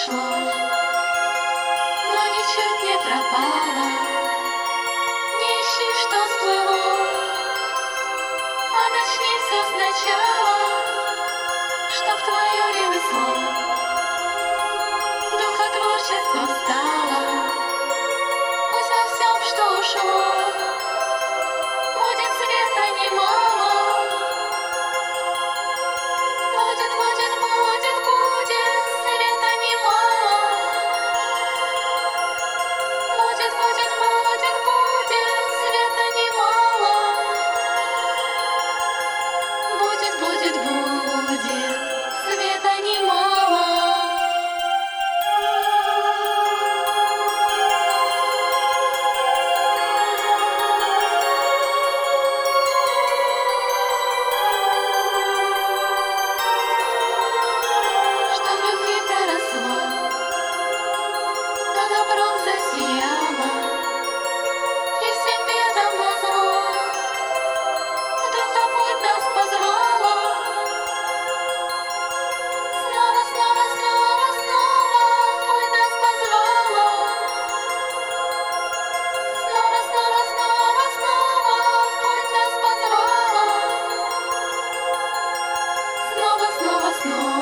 прошло, но ничуть не пропало. Не ищи, что сплыло, а начни все сначала, чтоб твое ремесло духотворчеством стало. Пусть во всем, что ушло, будет света немало. Будет света немало. Будет света немало. Будет света немало. Добром засияла, и всем бедам назло Духопуть нас позвала. Снова путь нас позвала. Снова путь нас позвала. Снова